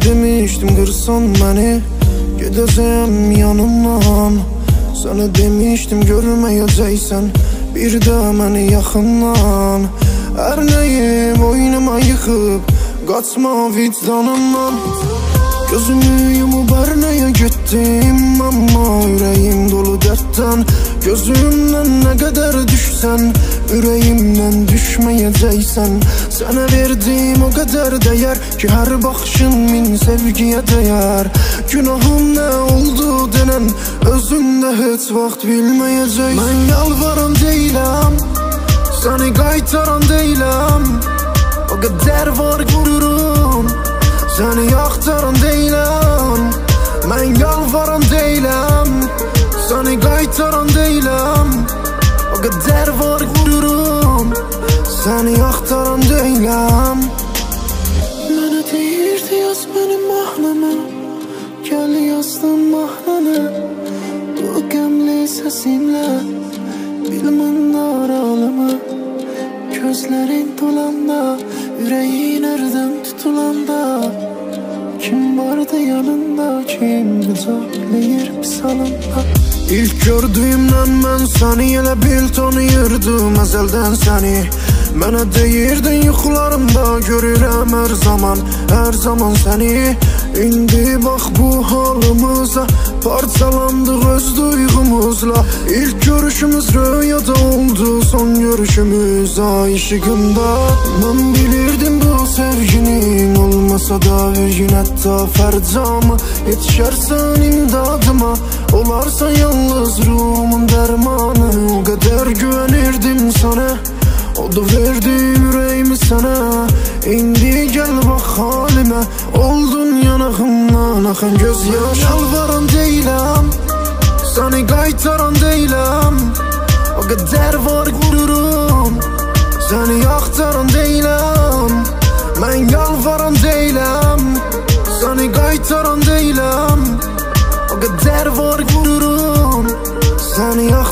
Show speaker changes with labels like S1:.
S1: demiştim qırsan məni, gedəcəyəm yanından. Sənə demiştim görməyəcəksən bir də məni yaxından. Hər nəyim oynama yıxıb qaçma vicdanımdan. Gözümü yumub hər nəyə getdim, amma ürəyim dolu dərddən. Gözümdən nə qədər düşsən, ürəyimdən düşməyəcəksən. Sənə verdim o qədər dəyər ki, hər baxışın min sevgiyə dəyər. Günahım nə oldu denən, özündə heç vaxt bilməyəcəksən. Mən yalvaran deyiləm, səni qaytaran deyiləm. O qədər var qururum, səni axtaran deyiləm. Mən yalvaran deyiləm, səni qaytaran deyiləm. O qədər var qururum, səni axtaran deyiləm. Mənə deyirdi yaz mənim mahnımı, gəl yazdım mahnını. Bu qəmli səsimlə bilmən naralımı. Gözlərin dolanda, ürəyin ərdən tutulanda, kim vardı yanında, kim qucaqlayır pisalında. İlk gördüyümdən mən səni elə bil tanıyırdım əzəldən səni. Mənə deyirdin yuxularımda görürəm hər zaman səni. İndi bax bu halımıza, parçalandıq öz duyğumuzla. İlk görüşümüz rüyada oldu, son görüşümüz ay işığında. Mən bilirdim bu sevginin olmasa da bir gün hətta fərcamı. Yetişərsən imdadıma, olarsan yalnız ruhumun dərmanı. O qədər güvənirdim sana, o da verdim ürəyimi sənə. İndi gəl bax halimə, oldun yanağımdan axan göz yaş. Yalvaran deyiləm, səni qaytaran deyiləm. O qədər var qururum, səni axtaran deyiləm. Mən yalvaran deyiləm, səni qaytaran deyiləm. O qədər var qururum, səni axtaran deyiləm.